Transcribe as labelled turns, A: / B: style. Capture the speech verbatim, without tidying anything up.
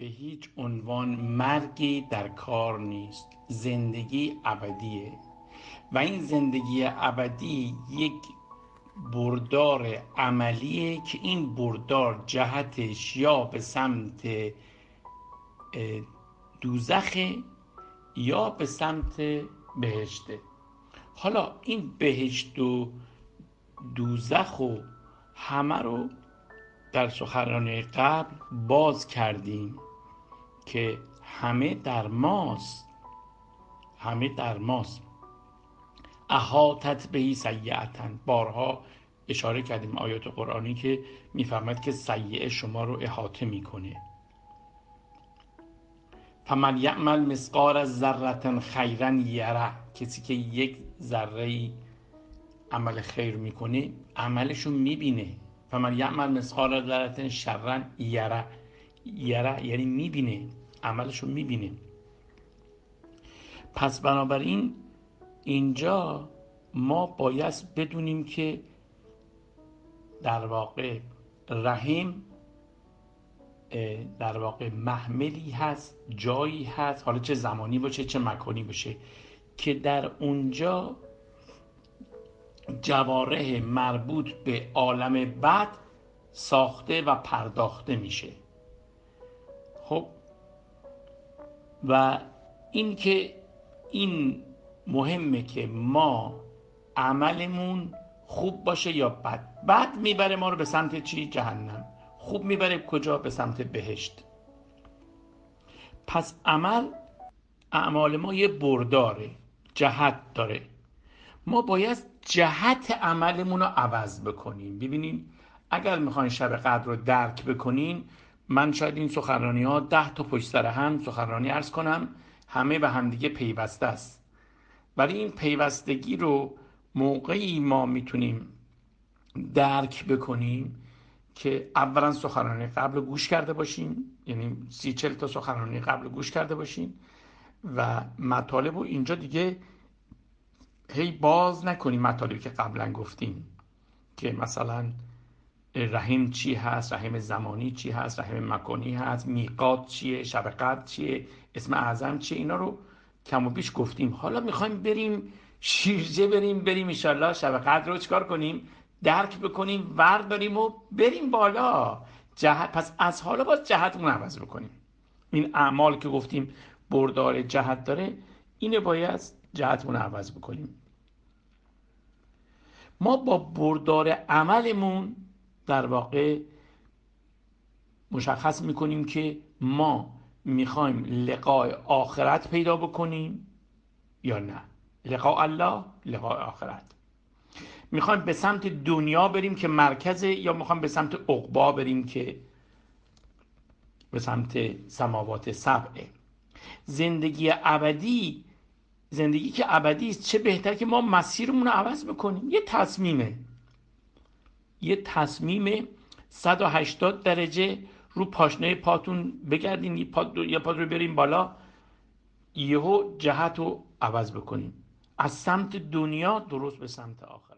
A: به هیچ عنوان مرگی در کار نیست. زندگی ابدیه و این زندگی ابدی یک بردار عملیه که این بردار جهتش یا به سمت دوزخه یا به سمت بهشته. حالا این بهشت و دوزخ و همه رو در سخنرانی قبل باز کردیم که همه در ماست، همه در ماست. احاطت بهی سیئتن، بارها اشاره کردیم آیات قرآنی که میفهمد که سیئه شما رو احاطه میکنه. فمن یعمل مثقال ذره خیرا یره، کسی که یک ذره عمل خیر میکنه عملشو میبینه. فمن یعمل مثقال ذره شرا یره، یره یعنی میبینه، عملشو میبینه. پس بنابراین اینجا ما باید بدونیم که در واقع رحم در واقع محملی هست، جایی هست، حالا چه زمانی باشه چه مکانی باشه، که در اونجا جوارح مربوط به عالم بعد ساخته و پرداخته میشه. خب و این که این مهمه که ما عملمون خوب باشه یا بد. بد میبره ما رو به سمت چی؟ جهنم. خوب میبره کجا؟ به سمت بهشت. پس عمل، اعمال ما یه برداره، جهت داره. ما باید جهت عملمون رو عوض بکنیم. ببینین اگر میخواین شب قدر رو درک بکنین، من شاید این سخنرانی ها ده تا پشت سر هم سخنرانی عرض کنم، همه به همدیگه پیوسته است. ولی این پیوستگی رو موقعی ما میتونیم درک بکنیم که اولا سخنرانی قبل رو گوش کرده باشیم، یعنی سی چل تا سخنرانی قبل رو گوش کرده باشیم و مطالب رو اینجا دیگه هی باز نکنیم. مطالبی که قبلا گفتیم که مثلا رحم چی هست، رحم زمانی چی هست، رحم مکانی هست، میقات چیه، شب قدر چیه، اسم اعظم چیه، اینا رو کم و بیش گفتیم. حالا میخوایم بریم شیرجه بریم بریم انشالله شب قدر رو چیکار کنیم؟ درک بکنیم، ورداریم و بریم بالا. جهت، پس از حالا باز جهتمون عوض بکنیم. این اعمال که گفتیم بردار جهت داره، اینه باید جهتمون عوض بکنیم. ما با بردار عملمون در واقع مشخص میکنیم که ما میخوایم لقاء آخرت پیدا بکنیم یا نه. لقاء الله، لقاء آخرت. میخوایم به سمت دنیا بریم که مرکزه، یا میخوایم به سمت عقبا بریم که به سمت سماوات سبعه. زندگی ابدی، زندگی که ابدی است، چه بهتر که ما مسیرمون رو عوض بکنیم. یه تصمیمه، یه تصمیم صد و هشتاد درجه رو پاشنه پاتون بگردین، یه پا, یه پا رو بریم بالا، یهو جهت رو عوض بکنیم از سمت دنیا درست به سمت آخر.